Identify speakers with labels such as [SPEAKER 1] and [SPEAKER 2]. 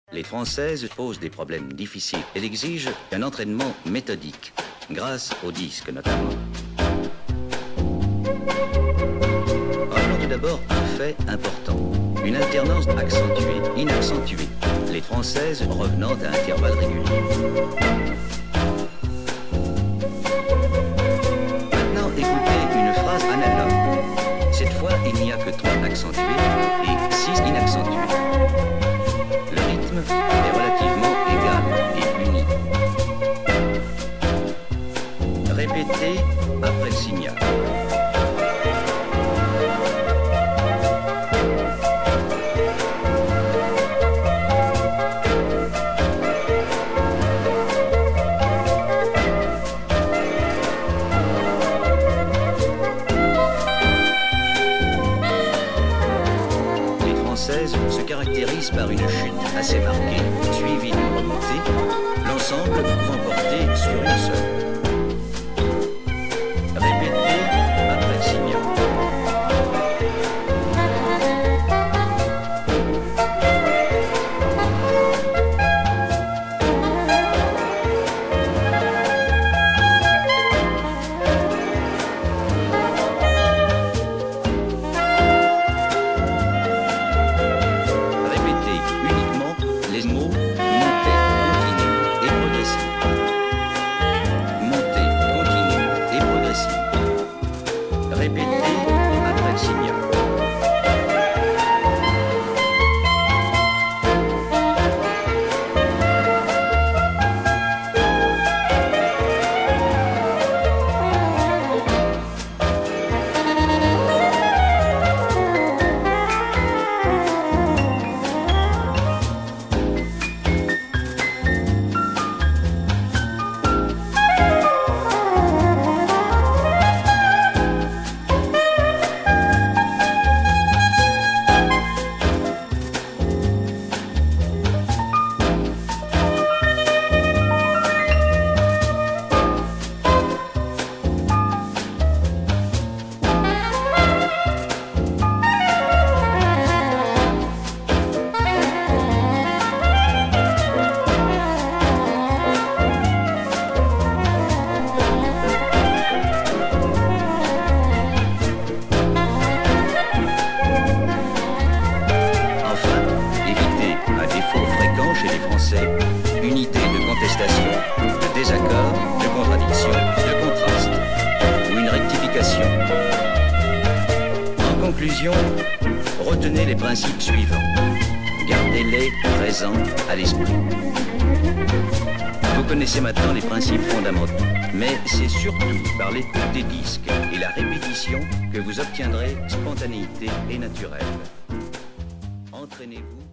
[SPEAKER 1] Les Françaises posent des problèmes difficiles. Elles exigent un entraînement méthodique, grâce aux disques notamment. Rappelons tout d'abord un fait important. Une alternance accentuée, inaccentuée. Les Françaises revenant à intervalles réguliers. Maintenant, écoutez une phrase analogue. Cette fois, il n'y a que 3 accentués et 6 inaccentués. Le rythme est relativement égal et uni. Répétez après le signal. Se caractérise par une chute assez marquée, suivie d'une remontée, l'ensemble pouvant porter sur une seule. Répétez après le signal. Unité de contestation, de désaccord, de contradiction, de contraste, ou une rectification. En conclusion, retenez les principes suivants. Gardez-les présents à l'esprit. Vous connaissez maintenant les principes fondamentaux, mais c'est surtout par l'écoute des disques et la répétition que vous obtiendrez spontanéité et naturel. Entraînez-vous.